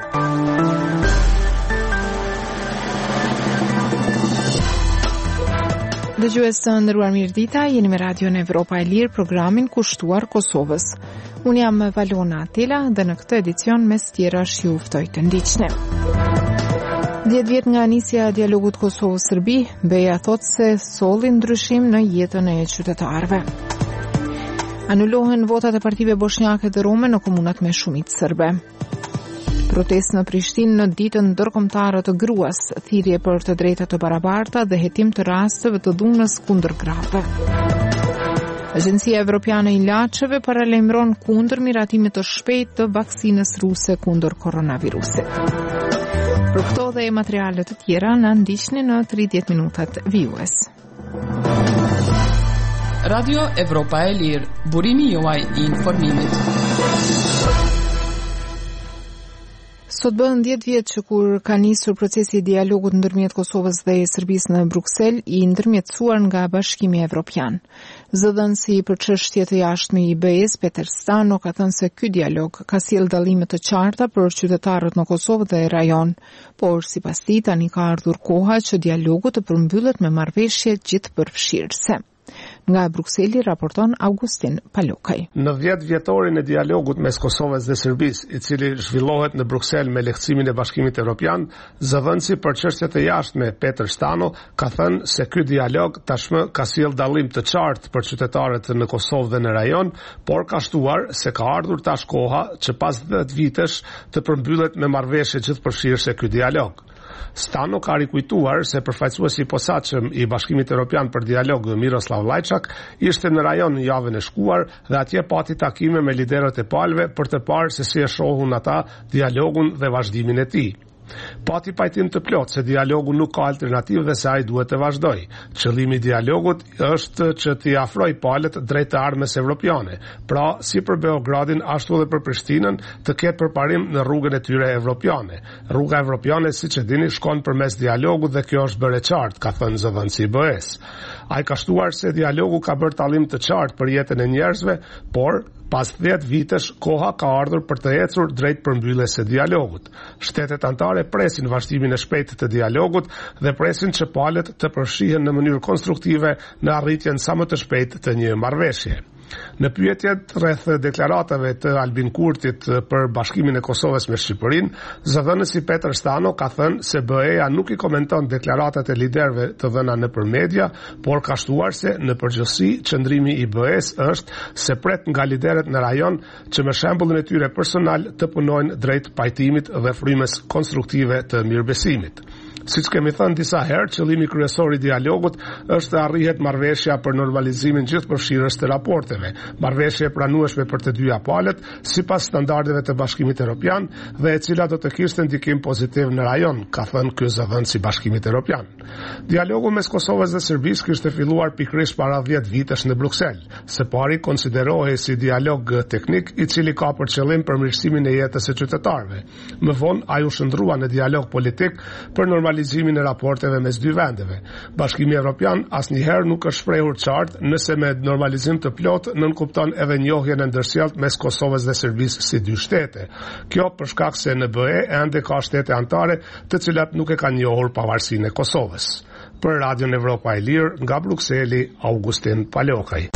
Dëgjues të nderuar, mirëdita, jeni me Radion Evropa e Lirë, programin kushtuar Kosovës. Unë jam Valona Atela dhe në këtë edicion mes tjerash ju ftoj të ndiqni. 10 vjet nga nisja e dialogut Kosovë-Serbi, BE-ja thot se solli ndryshim në jetën e qytetarëve. Anulohen votat e partive bosnjake të Rome në komunat me shumicë serbe. Protestë në Prishtinë në ditën ndërkombëtare të gruas, thirrje për të drejta të barabarta dhe hetim të rasteve të dhunës kundër grave. Agjencia Evropiane e Ilaçeve paralajmëron kundër miratimit të shpejtë të vaksinës ruse kundër koronavirusit. Për këto dhe materiale të tjera na ndiqni në 30 minutat vijues. Radio Evropa e Lirë, burimi juaj I informimit. Sot bën 10 vjet që kur ka nisur procesi I dialogut ndërmjet Kosovës dhe Serbisë në Bruksel, I ndërmjetësuar nga Bashkimi Evropian. Zëdhënësi për çështje të jashtme I BE-s, Peter Stano, ka thënë se ky dialog ka sjellë dallime të qarta për qytetarët në Kosovë dhe rajon, por sipas tij tani ka ardhur koha që dialogu të përmbyllet me marrëveshje gjithëpërfshirëse. Nga Brukseli raporton Augustin Palokaj. Në 10 vjetorin e dialogut mes Kosovës dhe Serbisë, I cili zhvillohet në Bruksel me lehtësimin e Bashkimit Evropian, zëdhënësi për çështjet e jashtme Peter Stano ka thënë se ky dialog tashmë ka sjellë dallim të qartë për qytetarët në Kosovë dhe në rajon, por ka shtuar se ka ardhur tash koha që pas 10 vitesh të përmbyllet me marrëveshje gjithëpërfshirëse ky dialog. Stano ka rikujtuar se përfaqësuesi I posaçëm I Bashkimit Evropian për dialog Miroslav Lajçak ishte në rajon në javën e shkuar dhe atje pati takime me liderët e palëve për të parë se si e shohun ata dialogun dhe vazhdimin e tij. Pati pajtim të plot se dialogu nuk ka alternativë dhe se ai duhet të vazhdoj. Qëllimi I dialogut është që t'i afroj palët drejt të ardhmes evropiane, pra si për Beogradin ashtu edhe për Prishtinën të ketë përparim në rrugën e tyre evropiane. Rruga evropiane, siç e dini, shkon përmes dialogut dhe kjo është bërë e qartë, ka thënë zëdhënësi I BE-s. Ai ka shtuar se dialogu ka bërë tallim të qartë për jetën e njerëzve, por pas 10 vitesh, koha ka ardhur për të ecur drejt përmbylljes së dialogut. Shtetet anëtare presin vazhdimin e shpejtë të dialogut dhe presin që palët të përfshihen në mënyrë konstruktive në arritjen sa më të shpejtë të një marrëveshje. Në pyetjet rreth deklaratave të Albin Kurtit për bashkimin e Kosovës me Shqipërinë, zëdhënësi Peter Stano ka thënë se BE-ja nuk I komenton deklaratat e liderëve të dhëna nëpër media, por ka shtuar se në përgjithësi qëndrimi I BE-s është se pret nga liderët në rajon që me shembullin e tyre personal të punojnë drejt pajtimit dhe frymës konstruktive të mirëbesimit. Siç kemi thënë disa herë, qëllimi kryesor I dialogut është të arrihet marrëveshja për normalizimin gjithëpërfshirës të raporteve, marrëveshje e pranueshme për të dyja palët, sipas standardeve të Bashkimit Evropian dhe e cila do të kishte ndikim pozitiv në rajon, ka thënë ky zëdhënës I Bashkimit Evropian. Dialogu mes Kosovës dhe Serbisë kishte filluar pikërisht para 10 vitesh në Bruksel. Së pari konsiderohej si dialog teknik I cili ka për qëllim përmirësimin e jetës së qytetarëve. Më vonë ai u shndrua në dialog politik për normalizimin e raporteve mes dy vendeve. Bashkimi Evropian asnjëherë nuk është shprehur qartë nëse me normalizim të plot nënkupton edhe njohjen e ndërsjellët mes Kosovës dhe Serbisë si dy shtete. Kjo për shkak se në BE ende ka shtete anëtare të cilat nuk e kanë njohur pavarësinë e Kosovës. Për Radion Evropa e Lirë, nga Brukseli, Augustin Palokaj.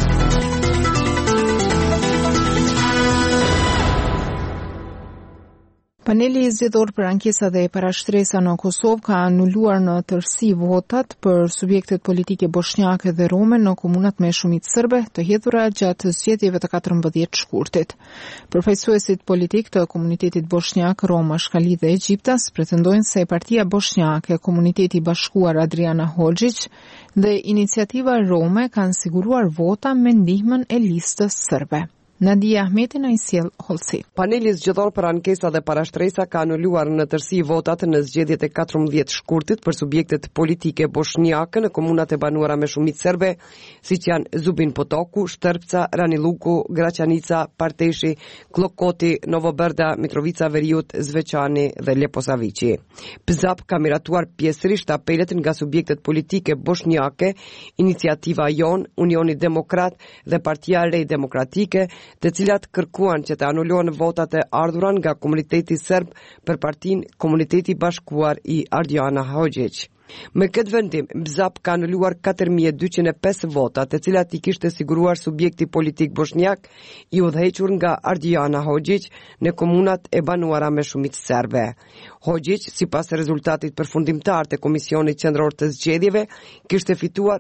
Paneli zgjedhor për ankesa dhe parashtresa në Kosovë ka anuluar në tërësi votat për subjektet politike bosnjake dhe rome në komunat me shumicë serbe të hedhura gjatë zgjedhjeve të 14 shkurtit. Përfaqësuesit politik të komunitetit bosnjak, Roma, Shkali dhe Egjiptas pretendojnë se Partia Bosnjake, Komuniteti I Bashkuar Adriana Hoxhić dhe Iniciativa Rome kanë siguruar vota me ndihmën e listës serbe. Nadia Ahmeti na I sjell Holsi. Paneli zgjedhor për ankesa dhe parashtresa ka anuluar në tërësi votat në zgjedhjet e 14 shkurtit për subjektet politike bosnjake në komunat e banuara me shumicë serbe, siç janë Zubin Potoku, Shtrpca, Raniluku, Graçanica, Parteshi, Klokoti, Novoberda, Mitrovica Veriut, Zveçani dhe Leposaviqi. PZAP ka miratuar pjesërisht apelet nga subjektet politike bosnjake, Iniciativa Jon, Unioni Demokrat dhe Partia Re Demokratike, të cilat kërkuan që të anulohen votat e ardhura nga komuniteti serb për Partinë Komuniteti Bashkuar i Ardiana Hoxhić. Me këtë vendim, BZAP ka anuluar 4205 vota, të cilat I kishte siguruar subjekti politik bosnjak I udhëhequr nga Ardiana Hoxhić në komunat e banuara me shumicë serbe. Hoxhić, sipas rezultatit përfundimtar të Komisionit Qendror të Zgjedhjeve, kishte fituar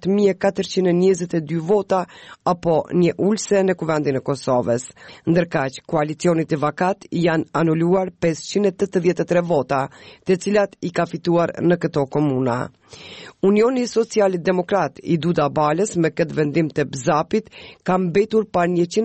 6422 vota apo një ulse në Kuvendin e Kosovës. Ndërkaq, koalicionit e vakat janë anuluar 583 vota, të cilat I ka fituar në këto komuna. Unioni Social-Demokrat I Duda Balës me këtë vendim të BZAP-it ka mbetur pa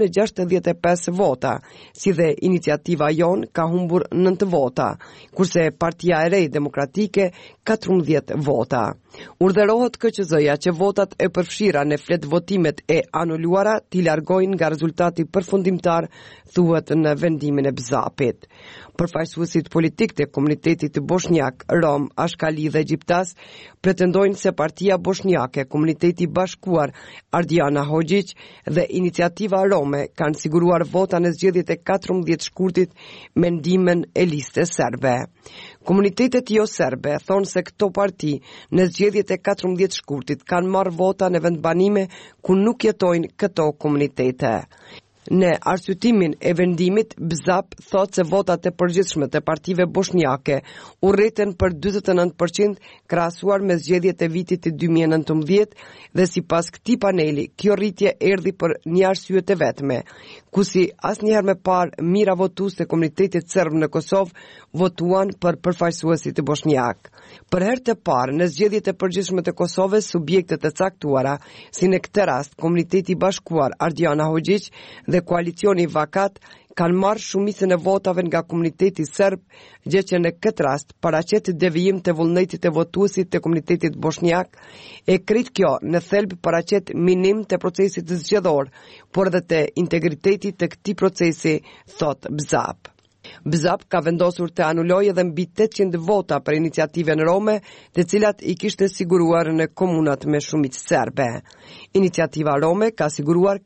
165 vota, si dhe iniciativa jon ka humbur 9 vota, kurse Partia e Re Demokratike 14 vota. Urdhërohet KQZ-ja që votat e përfshira në flet votimet e anuluara t'i largojnë nga rezultati përfundimtar, thuhet në vendimin e BZAP-it. Përfaqësuesit politik të komunitetit bosnjak, rom, ashkali dhe egjiptas pretendojnë se Partia Bosnjake, Komuniteti Bashkuar Ardiana Hoxhić dhe Iniciativa Rome kanë siguruar vota në zgjedhjet e 14 shkurtit me ndihmën e listës serbe. Komunitetet jo serbe thonë se këto parti në zgjedhjet e 14 shkurtit kanë marrë vota në vendbanime ku nuk jetojnë këto komunitete. Në arsyetimin e vendimit, BZAP thot se votat e përgjithshme të partive bosnjake u rriten për 49% krahasuar me zgjedhjet e vitit 2019 dhe sipas këtij paneli, kjo rritje erdhi për një arsye të vetme, ku si asnjëherë më parë mira votues të komunitetit serb në Kosovë votuan për përfaqësuesit e bosnjak. Për herë të parë në zgjedhjet e përgjithshme të Kosovës, subjektet e caktuara, si në këtë rast Komuniteti Bashkuar Ardiana Hoxhić dhe koalicioni vakat kanë marrë shumicën e votave nga komuniteti serb, gjë që në këtë rast paraqet devijim të vullnetit të votuesit të komunitetit bosnjak, e krit kjo në thelb paraqet minim të procesit zgjedhor, por edhe të integritetit të këtij procesi, thot BZAP. BZAP ka vendosur të anulojë edhe mbi 800 vota për iniciativën Rome, të cilat I kishte siguruar në komunat me shumicë serbe. Iniciativa Rome ka siguruar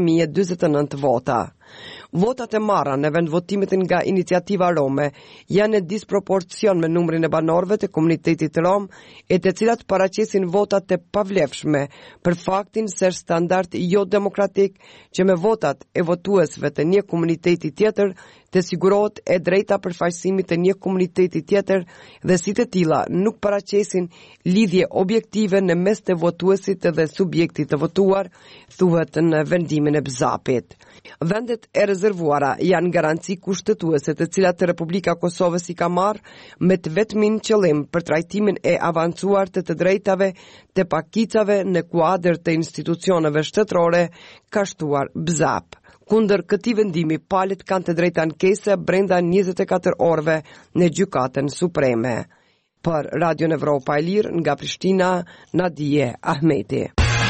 4049 vota. Votat e marra në vendvotimet nga Iniciativa Rome janë në disproporcion me numrin e banorëve të komunitetit rom, e të cilat paraqesin votat të pavlefshme për faktin se është standard jo demokratik që me votat e votuesve të një komuniteti tjetër të sigurohet e drejta përfaqësimit të një komuniteti tjetër dhe si të tilla nuk paraqesin lidhje objektive në mes të votuesit dhe subjektit të votuar, thuhet në vendimin e BZAP-it. Vendet e rezervuara janë garanci kushtetuese të cilat Republika Kosovës I ka marrë me të vetmin qëllim për trajtimin e avancuar të drejtave të pakicave në kuadër të institucioneve shtetërore, ka shtuar BZAP. Kundër këtij vendimi, palët kanë të drejta ankese brenda 24 orëve në Gjykatën Supreme. Për Radio Evropa e Lirë nga Prishtina, Nadije Ahmeti.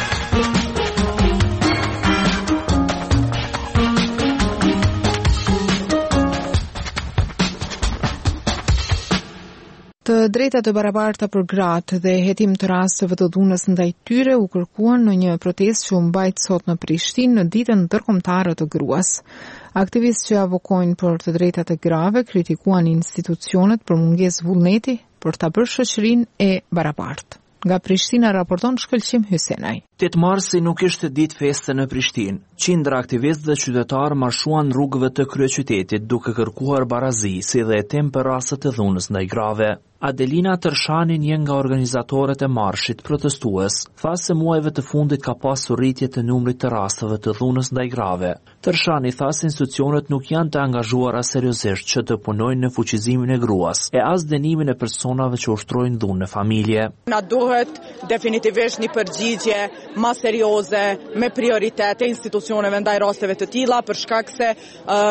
Të drejtat e barabarta për gratë dhe hetim të rasteve të dhunës ndaj tyre u kërkuan në një protestë që u mbajt sot në Prishtinë në ditën ndërkombëtare të gruas. Aktivistë që avokojnë për të drejtat e grave kritikuan institucionet për mungesë vullneti për ta bërë shoqërinë e barabartë. Nga Prishtina raporton Shkëlqim Hysenaj. 8 marsi nuk ishte ditë feste në Prishtinë. Qindra aktivistë dhe qytetarë marshuan rrugëve të kryeqytetit duke kërkuar barazi, si dhe hetim për rastet e dhunës ndaj grave. Adelina Tërshani, një nga organizatorët e marshit protestues, tha se muajve të fundit ka pasur rritje të numrit të rasteve të dhunës ndaj grave. Tërshani tha se institucionet nuk janë të angazhuara seriozisht që të punojnë në fuqizimin e gruas, e as dënimin e personave që ushtrojnë dhunë në familje. Na duhet definitivisht një përgjigje më serioze me prioritete institucioneve ndaj rasteve të tilla, për shkak se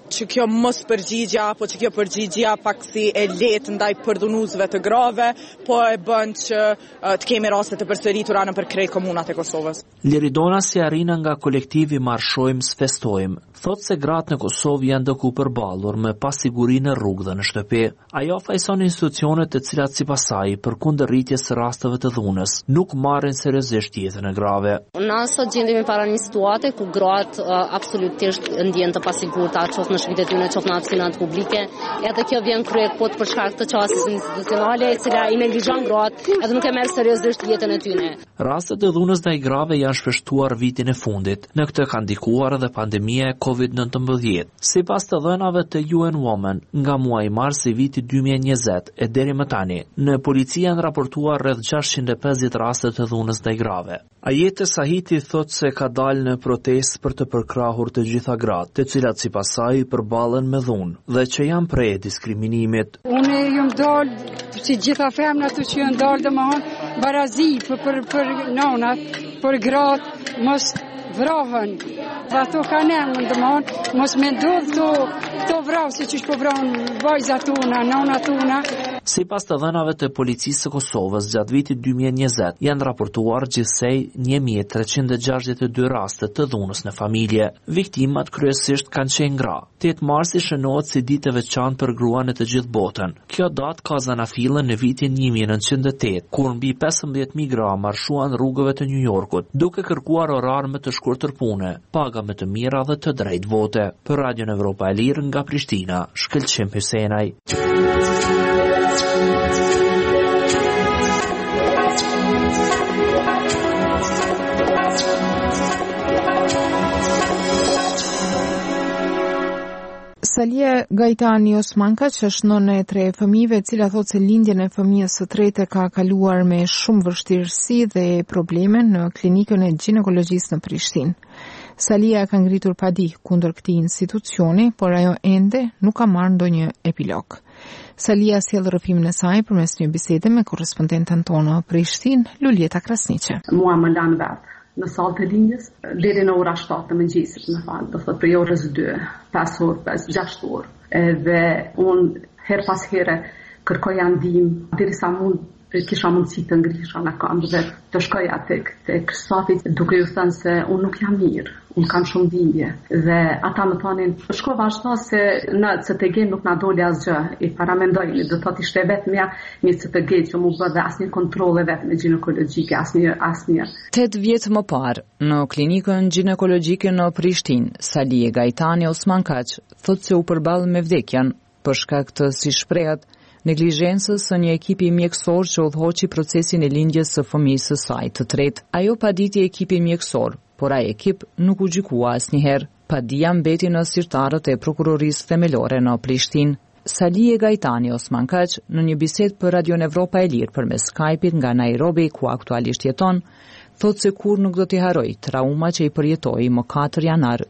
që kjo mos përgjigja apo që kjo përgjigjja paksi e lehtë ndaj përdhunuesve të grave, po e bën që të kemi raste të përsëritura në krejt komunat e Kosovës. Liridona Sjarina nga kolektivi Marshojmë Sfestojmë thot se gratë në Kosovë janë dëku përballur me pasigurinë në rrugë dhe në shtëpi. Ajo fajson institucionet të cilat sipas saj përkundër rritjes së rasteve të dhunës nuk marrin seriozisht jetën e grave. Na sot gjendemi para një situate ku gratë absolutisht ndjen të pasigurta, qoftë në shtëpitë e tyre, qoftë në hapësinat publike. Edhe kjo vjen kryer pot për shkak të çështjes institucionale, e cila i neglizhon gratë edhe nuk e merr seriozisht jetën e tyre. Rastet e dhunës ndaj grave janë shpeshtuar vitin e fundit. Në këtë ka ndikuar edhe pandemia e COVID-19. Sipas të dhënave të UN Women, nga muaji mars i vitit 2020 e deri më tani, në polici janë raportuar rreth 650 raste të dhunës ndaj grave. Ajete Sahiti thot se ka dalë në protestë për të përkrahur të gjitha gratë, të cilat sipas saj përballen me dhunë dhe që janë prej diskriminimit. Unë jam dalë si gjitha femnat që janë dalë domethënë barazi për nonat, për gratë mos vrohen. Dhe ato kanë emrin domethënë mos me ndodh këto vrasje që po vrojnë vajzat tona, nonat tona. Sipas të dhënave të policisë së Kosovës, gjatë vitit 2020 janë raportuar gjithsej 1362 raste të dhunës në familje. Viktimat kryesisht kanë qenë gra. 8 marsi shënohet si ditë e veçantë për gruan në të gjithë botën. Kjo datë ka zanafillën në vitin 1908, kur mbi 15.000 gra marshuan rrugëve të New Yorkut, duke kërkuar orar me të shkurtër pune, paga më të mira dhe të drejtë vote. Për Radion Evropa e Lirë nga Prishtina, Shkëlqim Hysenaj. Salia Gajtani Osmanka, që është nëna e 3 fëmijëve, e cila thotë se lindjen e fëmijës së tretë ka kaluar me shumë vështirësi dhe probleme në klinikën e ginekologjisë në Prishtinë. Salia ka ngritur padi kundër këtij institucioni, por ajo ende nuk ka marrë ndonjë epilog. Salia sjell rrëfimin e saj përmes një bisede me korrespondenten tonë në Prishtinë, Luljeta Krasniqe. Mua më lanë vetë në sallë të lindjes, deri në ora 7 të mëngjesit, më falë, do thotë prej orës 2, 5 orë, 6 orë. Dhe unë her pas here kërkoja ndihmë derisa mund kisha mundësi të ngrisha në këmbë dhe të shkoja tek stafit duke ju thënë se unë nuk jam mirë, unë kam shumë dhimbje. Dhe ata më thonin, shko vazhdo se në CTG nuk na doli asgjë, i paramendojnë, do thotë ishte vetëm një CTG që mu bë dhe asnjë kontrolle vetëm ginekologjike, asnjë. 8 vjet më parë, në klinikën ginekologjike në Prishtinë, Salia Gajtani Osmankaç thotë se u përball me vdekjen për shkak të, si shprehet, neglizhencës së një ekipi mjekësor që udhëhoqi procesin e lindjes së fëmijës së saj të tretë. Ajo paditi ekipi mjekësor, por ai ekip nuk u gjykua asnjëherë. Padia mbeti në zyrtarët e prokurorisë themelore në Prishtinë. Salia Gajtani Osmankaç në një bisedë për Radion Evropa e Lirë përmes Skype-it nga Nairobi, ku aktualisht jeton, thotë se kur nuk do t'i haroj trauma që i përjetoi më 4 janar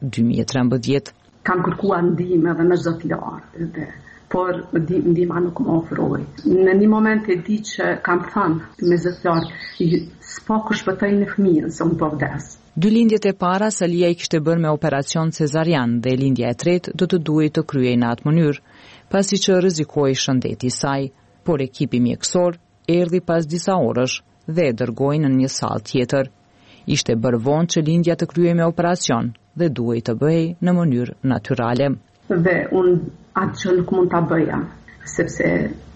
2013. Kam kërkuar ndihmë edhe me çdo fjalë, por ndihma nuk më ofroi. Në një moment e di që kam thënë me zotlar, s'po ku shpëtoj në fëmijën se unë po vdes. 2 lindjet e para Salia i kishte bërë me operacion cezarian dhe lindja e tretë do të duhej të kryej në atë mënyrë, pasi që rrezikoi shëndeti i saj, por ekipi mjekësor erdhi pas disa orësh dhe e dërgoi në një sallë tjetër. Ishte bërë vonë që lindja të kryej me operacion dhe duhej të bëhej në mënyrë natyrale. Dhe unë atë që nuk mund të bëja, sepse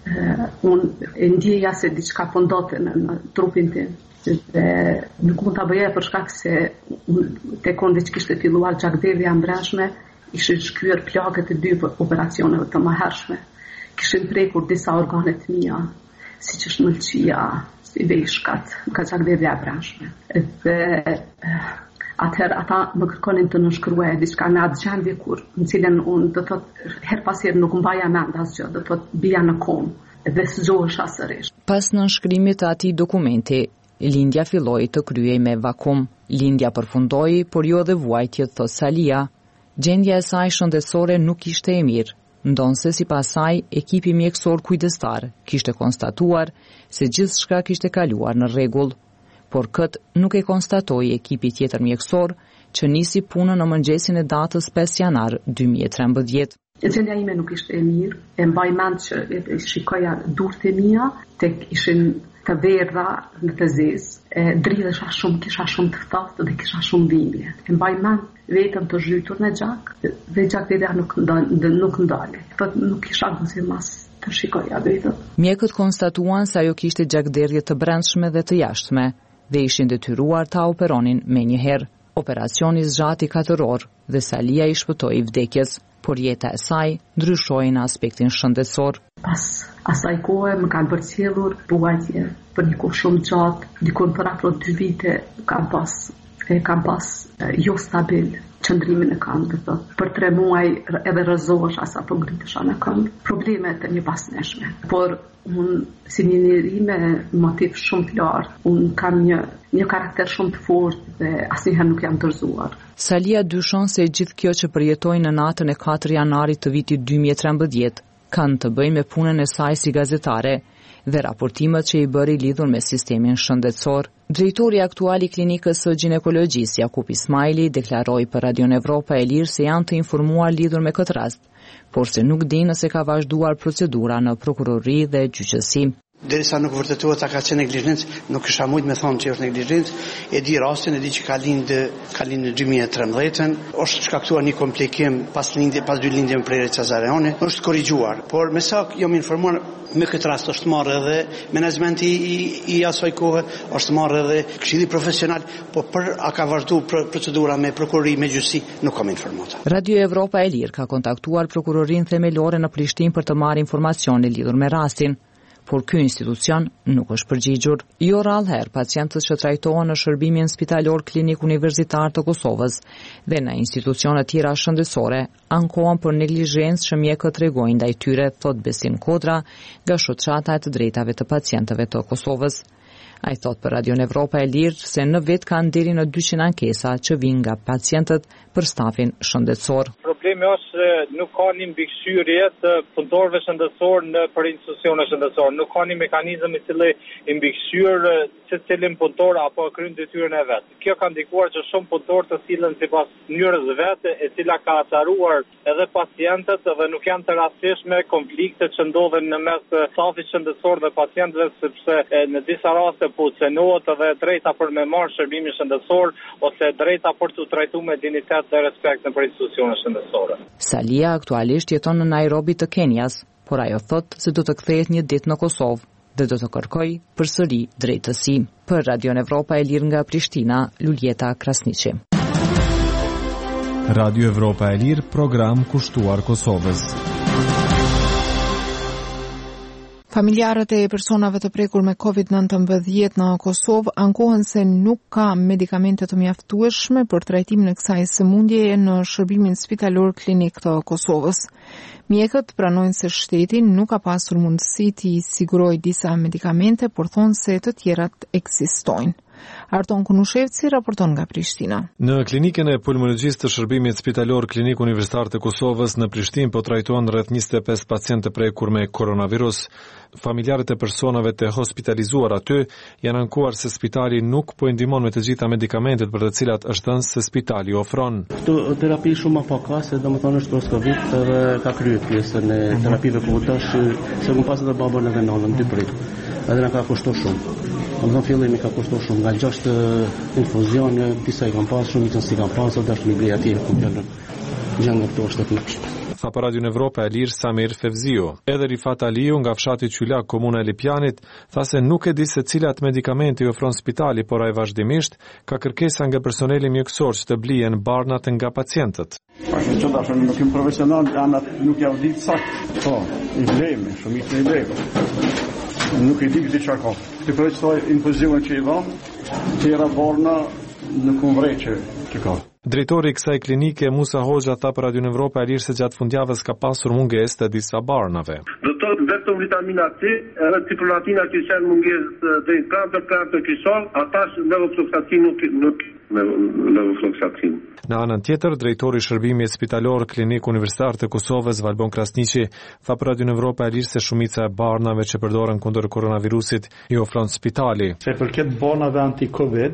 unë e ndjeja se diçka po ndodhte në trupin tim. Dhe nuk mund të bëja për shkak se te konde që kishte filluar gjakderdhja mbrëmshme, ishin shkyer plagët e 2 operacioneve të mëhershme. Kishin prekur disa organet mia, siç është mëlçia, si veshkat, nga gjakderdhja e mbrëmshme. Dhe atëherë ata më kërkonin të nënshkruaj diçka në atë gjendje kur në cilën unë do thotë her pas here nuk mbaja mend asgjë, do thotë bija në komë dhe zgjohesha sërish. Pas nënshkrimit të atij dokumenti, lindja filloi të kryhej me vakum. Lindja përfundoi, por jo dhe vuajtjet, thot Salia. Gjendja e saj shëndetësore nuk ishte e mirë, ndonse sipas saj ekipi mjekësor kujdestar kishte konstatuar se gjithçka kishte kaluar në rregull. Por këtë nuk e konstatoi ekipi tjetër mjekësor që nisi punën në mëngjesin e datës 5 janar 2013. Gjendja ime nuk ishte e mirë, e mbaj mend që e shikoja durt e mia, tek ishin të verdha në të zezë, dridhesha shumë, kisha shumë të ftohtë dhe kisha shumë dhimbje. E mbaj mend vetëm të zhytur në gjak, dhe gjakdera nuk ndale. Nuk kisha guxim mas të shikoja vetëm. Mjekët konstatuan se ajo kishte gjakderdhje të brendshme dhe të jashtme dhe ishin detyruar ta operonin menjëherë. Operacioni zgjati 4 orë dhe Salia i shpëtoi vdekjes, por jeta e saj ndryshoi në aspektin shëndetësor. Pas asaj kohe më kanë përcjellur buajtje për një kohë shumë gjatë, dikur për afro 2 vite kam pas jo stabil qëndrimin e këmbë, për 3 muaj edhe rrëzohesha sa po ngritesha në këmbë, problemet e një pasneshme. Por unë si një njeri me motiv shumë të lartë, unë kam një karakter shumë të fortë dhe asnjëherë nuk jam dorëzuar. Salia dyshon se gjithë kjo që përjetoi në natën e 4 janarit të vitit 2013 kanë të bëjnë me punën e saj si gazetare dhe raportimet që i bëri lidhur me sistemin shëndetësor. Drejtori aktual i klinikës së ginekologjisë Jakub Ismaili deklaroi për Radion Evropa e Lirë se janë të informuar lidhur me këtë rast, por se nuk di nëse ka vazhduar procedura në prokurori dhe gjyqësi. Derisa nuk vërtetohet ta ka qenë neglizhencë, nuk kisha mujt me thonë që është neglizhencë. E di rastin, e di që ka lind në 2013, është shkaktuar një komplikim pas 2 lindjeve prerje cesareane, është korrigjuar, por me sa jam informuar me këtë rast është marrë edhe menaxhmenti i asaj kohe, është marrë edhe këshilli profesional, po për a ka vazhdu procedura me prokurori me gjyqësi nuk kam informata. Radio Evropa e Lirë ka kontaktuar prokurorinë themelore në Prishtinë për të marrë informacione lidhur me rastin, por ky institucion nuk është përgjigjur. Jo rrallëherë pacientët që trajtohen në shërbimin spitalor klinik universitar të Kosovës dhe në institucione tjera shëndetësore ankohen për neglizhencë që mjekët tregojnë ndaj tyre, thot Besim Kodra, nga shoqata e të drejtave të pacientëve të Kosovës. Ai thot për Radion Evropa e Lirë se në vit kanë deri në 200 ankesa që vijnë nga pacientët për stafin shëndetësor. Problemi është se nuk ka një mbikëqyrje të punëtorëve shëndetësor në për institucione shëndetësore. Nuk ka një mekanizëm i cili i mbikëqyr secilin punëtor apo kryen detyrën e vet. Kjo ka ndikuar që shumë punëtorë të sillen sipas mënyrës vetë, e cila ka acaruar edhe pacientët dhe nuk janë të rastishme konfliktet që ndodhen në mes stafit shëndetësor dhe pacientëve, sepse në disa raste po cenohet edhe drejta për me marrë shërbimin shëndetësor ose drejta për të trajtuar me dinitet dhe respekt në institucione shëndetësore. Salia aktualisht jeton në Nairobi të Kenias, por ajo thot se do të kthehet një ditë në Kosovë dhe do të kërkoj përsëri drejtësi. Për Radion Evropa e Lirë nga Prishtina, Luljeta Krasniqi. Radio Evropa e Lirë, program kushtuar Kosovës. Familjarët e personave të prekur me COVID-19 në Kosovë ankohen se nuk ka medikamente të mjaftueshme për trajtimin e kësaj sëmundjeje në shërbimin spitalor klinik të Kosovës. Mjekët pranojnë se shteti nuk ka pasur mundësi t'i sigurojë disa medikamente, por thonë se të tjerat ekzistojnë. Arton Kunushevci raporton nga Prishtina. Në klinikën e pulmologjisë të shërbimit spitalor klinik universitar të Kosovës në Prishtinë po trajtohen rreth 25 pacientë të prekur me koronavirus. Familjarët e personave të hospitalizuar aty janë ankuar se spitali nuk po i ndihmon me të gjitha medikamentet për të cilat është thënë se spitali ofron. Këto terapi shumë afakase, domethënë është post-Covid dhe ka kryer pjesën e terapive kohëtash, se më pas edhe babën edhe nënën dy prit. Edhe na ka kushtuar shumë. Në fillim ka kushtuar shumë, nga 6 infuzione, disa i kanë pasur, shumë i kanë pasur, dashur mi blej atje gjën nga këto shtetësh. Tha për Radion Evropa e Lirë Samir Fevziu. Edhe Rifat Aliu nga fshati Qylak, komuna e Lipjanit, tha se nuk e di se cilat medikamente i ofron spitali, por ai vazhdimisht ka kërkesa nga personeli mjekësor që të blihen barnat nga pacientët. Që dashur nuk jam profesional, anat nuk jam ditë saktë. Po, i blejmë, shumë i blejmë. Nuk i di këtë çfarë ka. Ti po thoj infuzion që i dhon, tjera barna nuk umvreqe që ka. Drejtori i kësaj klinike Musa Hoxha tha për Radion Evropa e Lirë se gjatë fundjavës ka pasur mungesë të disa barnave. Do të thotë vetëm vitamina C, edhe ciprolatina që kanë mungesë deri 4 kisol, ata levofloxacin nuk levofloxacin. Në anën tjetër, drejtori i shërbimit spitalor klinik universitar të Kosovës Valbon Krasniqi tha për Radion Evropa e Lirë se shumica e barnave që përdoren kundër koronavirusit i ofron spitali. Se përket barnave anti-Covid,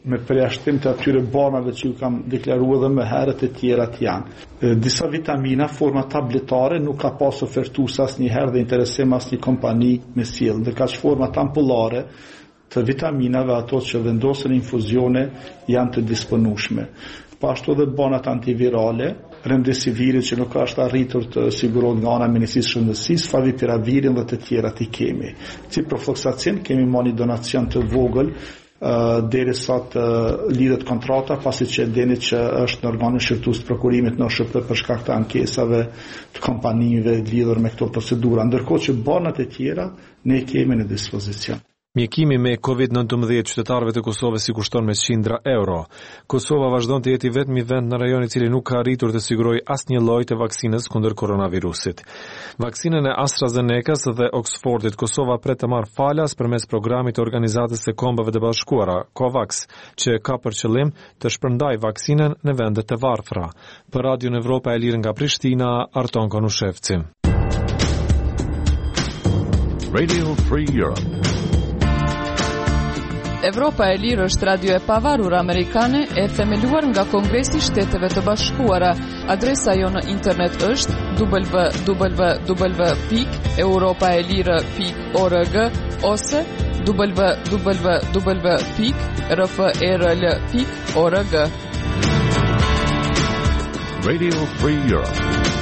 me përjashtim të atyre banave që ju kam deklaruar edhe më herët e tjerat janë. Disa vitamina, forma tabletare, nuk ka pas ofertues asnjëherë dhe interesim asnjë kompani me sjell. Ndërka që format ampullare të vitaminave, ato që vendosen infuzione, janë të disponueshme. Pashtu edhe banat antivirale, remdesivirit që nuk është arritur të sigurohet nga ana e Ministrisë së Shëndetësisë, favipiravirin dhe të tjerat i kemi. Ciprofloxacin kemi marrë një donacion të vogël derisa të lidhet kontrata, pasi që deni që është në organin shërtues të prokurimit në SHP për shkak të ankesave të kompanive lidhur me këto procedura, ndërkohë që banat e tjera ne kemi në dispozicion. Mjekimi me COVID-19 qytetarëve të Kosovës i kushton me qindra euro. Kosova vazhdon të jeti vetmi vend në rajon i cili nuk ka arritur të sigurojë asnjë lloj të vaksinës kundër koronavirusit. Vaksinën e AstraZenecas dhe Oxfordit Kosova pret të marrë falas përmes programit të Organizatës së Kombeve të Bashkuara, COVAX, që ka për qëllim të shpërndajë vaksinën në vende të varfra. Për Radio Evropa e Lirë nga Prishtina, Arton Konushevci. Radio Free Europe. Evropa e Lirë është radio e pavarur amerikane e themeluar nga Kongresi i Shteteve të Bashkuara. Adresa jo në internet është www.europaelire.org ose www.rfrl.org. Radio Free Europe.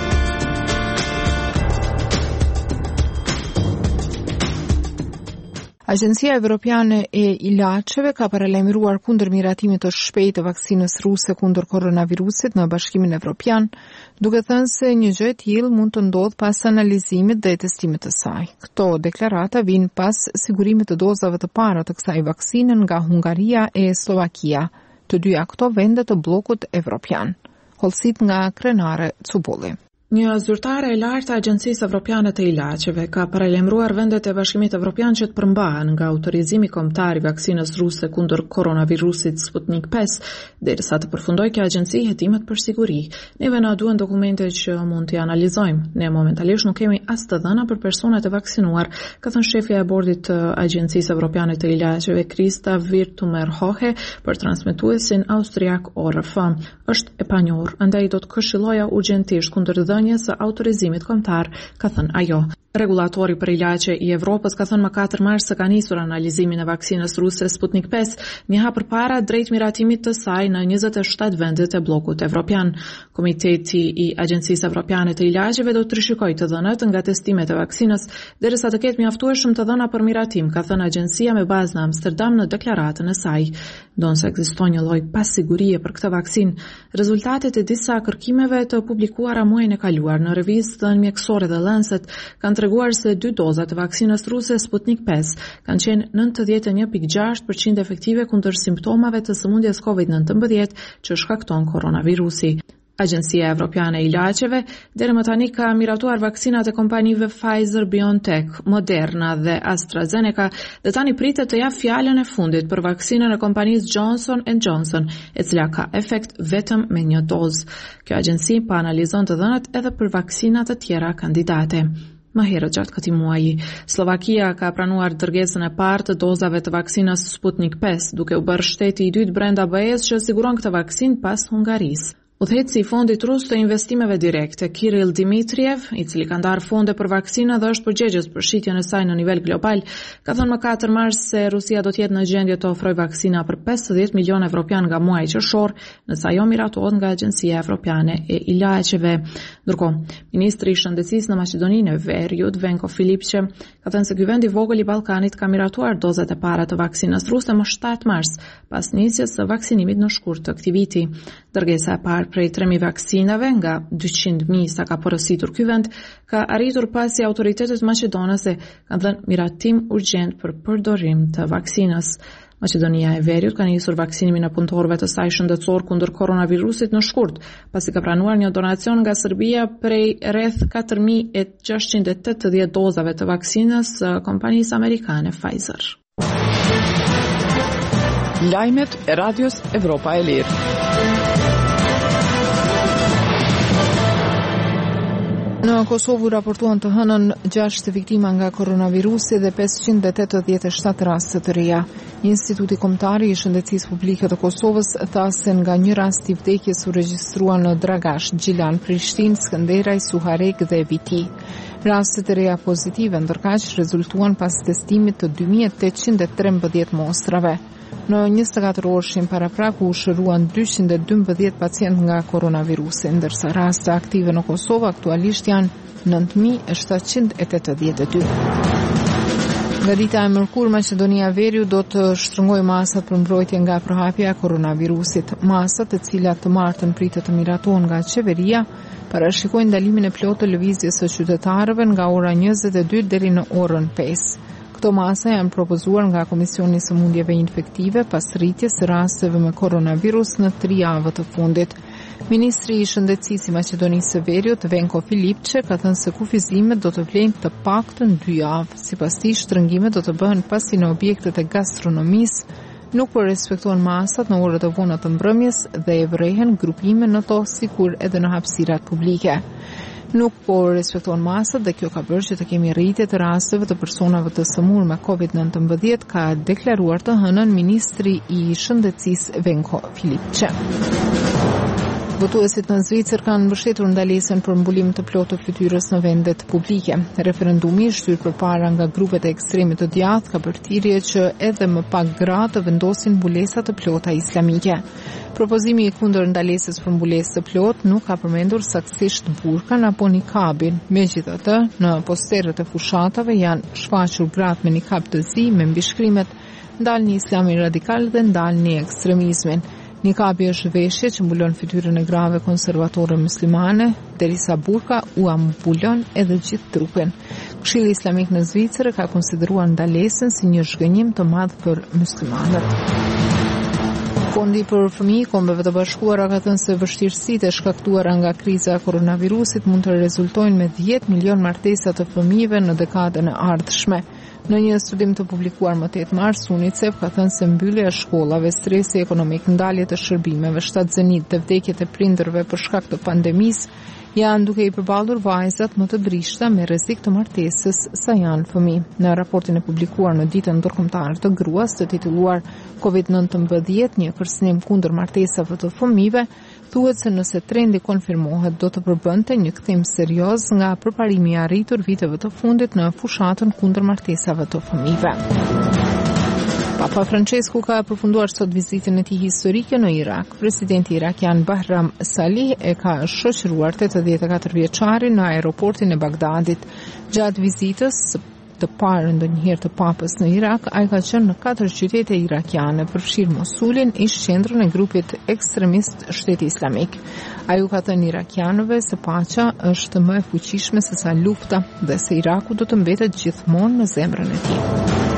Agjencia Evropiane e Ilaçeve ka paralajmëruar kundër miratimit të shpejtë të vaksinës ruse kundër koronavirusit në Bashkimin Evropian, duke thënë se një gjë e tillë mund të ndodhë pas analizimit dhe testimit të saj. Këto deklarata vijnë pas sigurimit të dozave të para të kësaj vaksine nga Hungaria e Slovakia, të dyja këto vende të bllokut evropian. Hollësit nga Krenare Cubulli. Një zyrtare e lartë e Agjencisë Evropiane të Ilaçeve ka paralajmëruar vendet e Bashkimit Evropian që të përmbahen nga autorizimi kombëtar i vaksinës ruse kundër koronavirusit Sputnik 5, derisa të përfundojë kjo agjenci hetimet për siguri. Neve na duhen dokumente që mund t'i analizojmë. Ne momentalisht nuk kemi as të dhëna për personat e vaksinuar, ka thënë shefja e bordit të Agjencisë Evropiane të Ilaçeve, Krista Virtumer-Hohe, për transmetuesin austriak ORF. Është e panjohur, andaj do të këshilloja urgjentisht kundër së autorizimit kombëtar, ka thënë ajo. Regulatori për ilaçe i Evropës ka thënë më 4 mars se ka nisur analizimin e vaksinës ruse Sputnik 5, një hap përpara drejt miratimit të saj në 27 vendet e bllokut evropian. Komiteti i Agjencisë Evropiane të Ilaçeve do të rishikojë të dhënat nga testimet e vaksinës derisa të ketë mjaftueshëm të dhëna për miratim, ka thënë agjencia me bazë në Amsterdam në deklaratën e saj. Donse ekziston një lloj pasigurie për këtë vaksinë, rezultatet e disa kërkimeve të publikuara muajin e kaluar në revistën mjekësore The Lancet kanë treguar se 2 doza të vaksinës ruse Sputnik 5 kanë qenë 91.6% efektive kundër simptomave të sëmundjes COVID-19 që shkakton koronavirusi. Agjencia Evropiane e Ilaçeve deri më tani ka miratuar vaksinat e kompanive Pfizer, BioNTech, Moderna dhe AstraZeneca dhe tani pritet të jap fjalën e fundit për vaksinën e kompanisë Johnson & Johnson, e cila ka efekt vetëm me 1 dozë. Kjo agjenci pa analizon të dhënat edhe për vaksinat të tjera kandidate. Më herët gjatë këtij muaji, Slovakia ka pranuar dërgesën e parë të dozave të vaksinës Sputnik 5, duke u bërë shteti i dytë brenda BE-s që siguron këtë vaksinë pas Hungarisë. Udhëheqësi i fondit rus të investimeve direkte, Kirill Dmitriev, i cili ka ndarë fonde për vaksinë dhe është përgjegjës për shitjen e saj në nivel global, ka thënë më 4 mars se Rusia do të jetë në gjendje të ofrojë vaksina për 50 milion evropian nga muaji qershor, nëse ajo miratohet nga Agjencia Evropiane e Ilaçeve. Ndërkohë, ministri i shëndetësisë në Maqedoninë e Veriut, Venko Filipçe, ka thënë se ky vend i vogël i Ballkanit ka miratuar dozat e para të vaksinës ruse më 7 mars, pas nisjes së vaksinimit në shkurt të këtij viti. Dërgesa e parë prej 3.000 vaksinave nga 200.000 sa ka porositur ky vend ka arritur pasi autoritetet maqedonase kanë dhënë miratim urgjent për përdorim të vaksinës. Maqedonia e Veriut ka nisur vaksinimin e punëtorëve të saj shëndetësor kundër koronavirusit në shkurt, pasi ka pranuar një donacion nga Serbia prej rreth 4.680 dozave të vaksinës së kompanisë amerikane Pfizer. Lajmet e radios Evropa e Lirë. Në Kosovë raportuan të hënën 6 viktima nga koronavirusi dhe 587 raste të reja. Instituti Kombëtar i Shëndetësisë Publike të Kosovës tha se nga një rast i vdekjes u regjistrua në Dragash, Gjilan, Prishtinë, Skënderaj, Suharek dhe Viti. Rastet e reja pozitive ndërkaq rezultuan pas testimit të 2813 mostrave. Në 24 orëshin paraprak u shëruan 212 pacient nga koronavirusi, ndërsa raste aktive në Kosovë aktualisht janë 9782. Nga dita e mërkurë, Maqedonia Veriu do të shtrëngojë masat për mbrojtje nga përhapja e koronavirusit. Masat, të cilat të martën pritet të miratohen nga qeveria, parashikojnë ndalimin e plotë të lëvizjes së qytetarëve nga ora 22 deri në orën 5. Këto masa janë propozuar nga Komisioni i Sëmundjeve Infektive pas rritjes së rasteve me koronavirus në 3 javë të fundit. Ministri i Shëndetësisë i Maqedonisë së Veriut, Venko Filipçe, ka thënë se kufizimet do të vlejnë të paktën 2 javë. Sipas tij, shtrëngimet do të bëhen pasi në objektet e gastronomisë nuk po respektohen masat në orët e vona të mbrëmjes dhe e vrehen grupime në to sikur edhe në hapësirat publike. Nuk po respektohen masat dhe kjo ka bërë që të kemi rritje të rasteve të personave të sëmurë me COVID-19, ka deklaruar të hënën Ministri i Shëndetësisë Venko Filipçe. Votuesit në Zvicër kanë mbështetur ndalesën për mbulim të plotë të fytyrës në vendet publike. Referendumi i shtyrë përpara nga grupet e ekstremit të djathtë ka përthirrje që edhe më pak gra të vendosin mbulesa të plota islamike. Propozimi i kundër ndalesës për mbulesë të plotë nuk ka përmendur saktësisht burkan apo nikabin. Megjithatë, në posterët e fushatave janë shfaqur gratë me nikab të zi me mbishkrimet "Ndalni Islamin radikal" dhe "Ndalni ekstremizmin". Nikabi është veshje që mbulon fytyrën e grave konservatore muslimane, derisa burka u ambulon edhe gjithë trupin. Këshilli Islamik në Zvicër ka konsideruar ndalesën si një zhgënjim të madh për muslimanët. Fondi për fëmijë i Kombeve të Bashkuara ka thënë se vështirësitë e shkaktuara nga kriza e koronavirusit mund të rezultojnë me 10 milion martesa të fëmijëve në dekadën e ardhshme. Në një studim të publikuar më 8 mars, UNICEF ka thënë se mbyllja e shkollave, stresi ekonomik, ndaljet e shërbimeve, shtatzënit dhe vdekjet e prindërve për shkak të pandemisë janë duke i përballur vajzat më të brishta me rrezik të martesës sa janë fëmijë. Në raportin e publikuar në ditën ndërkombëtare të gruas të titulluar COVID-19, një kërcënim kundër martesave të fëmijëve, thuhet se nëse trendi konfirmohet do të përbënte një kthim serioz nga përparimi i arritur viteve të fundit në fushatën kundër martesave të fëmijëve. Papa Francesku ka përfunduar sot vizitën e tij historike në Irak. Presidenti irakian Bahram Salih e ka shoqëruar 84 vjeçarin në aeroportin e Bagdadit. Gjatë vizitës të parë ndonjëherë të papës në Irak, ai ka qenë në 4 qytete irakiane, përfshirë Mosulin, ish qendrën e grupit ekstremist Shteti Islamik. Ai u ka thënë irakianëve se paqja është më e fuqishme se sa lufta dhe se Iraku do të mbetet gjithmonë në zemrën e tij.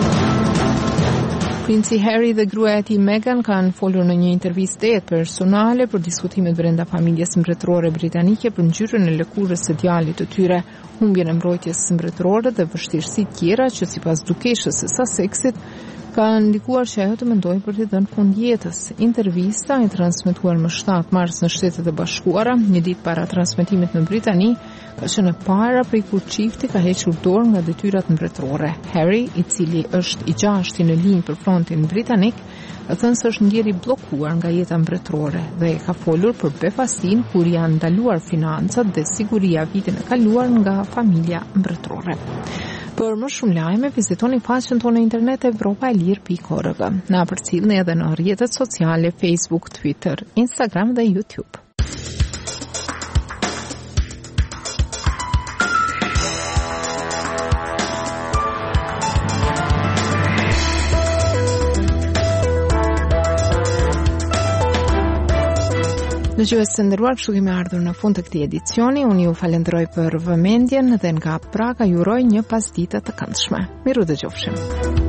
Princi Harry dhe gruaja e tij Meghan kanë folur në një intervistë personale për diskutimet brenda familjes mbretërore britanike për ngjyrën e lëkurës së djalit të tyre, humbjen e mbrojtjes mbretërore dhe vështirësitë tjera që sipas dukeshës së Sussexit ka ndikuar që ajo të mendojë për t'i dhënë fund jetës. Intervista e transmetuar më 7 mars në Shtetet e Bashkuara, një ditë para transmetimit në Britani, ka qenë e para prej kur çifti ka hequr dorë nga detyrat mbretërore. Harry, i cili është i 6-ti në linjë për frontin britanik, ka thënë se është ndjeri bllokuar nga jeta mbretërore dhe ka folur për befasinë kur janë ndaluar financat dhe siguria vitin e kaluar nga familja mbretërore. Për më shumë lajme, vizitoni faqen tonë në internet evropaelir.org. Na përcjellni edhe në rrjetet sociale Facebook, Twitter, Instagram dhe YouTube. Dëgjues të nderuar, kështu kemi ardhur në fund të këtij edicioni. Unë ju falenderoj për vëmendjen dhe nga Praga ju uroj një pasditë të këndshme. Miru dëgjofshim.